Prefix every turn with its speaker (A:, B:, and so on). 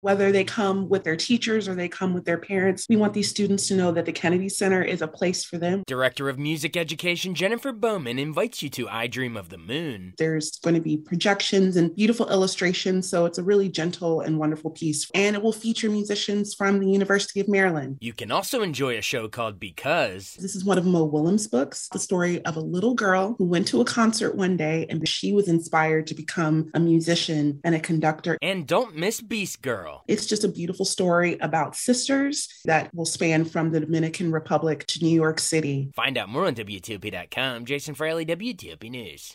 A: Whether they come with their teachers or they come with their parents, we want these students to know that the Kennedy Center is a place for them.
B: Director of Music Education Jennifer Bowman invites you to I Dream of the Moon.
A: There's going to be projections and beautiful illustrations, so it's a really gentle and wonderful piece. And it will feature musicians from the University of Maryland.
B: You can also enjoy a show called Because.
A: This is one of Mo Willems' books, the story of a little girl who went to a concert one day and she was inspired to become a musician and a conductor.
B: And don't miss Beast Girl.
A: It's just a beautiful story about sisters that will span from the Dominican Republic to New York City.
B: Find out more on WTOP.com. Jason Fraley, WTOP News.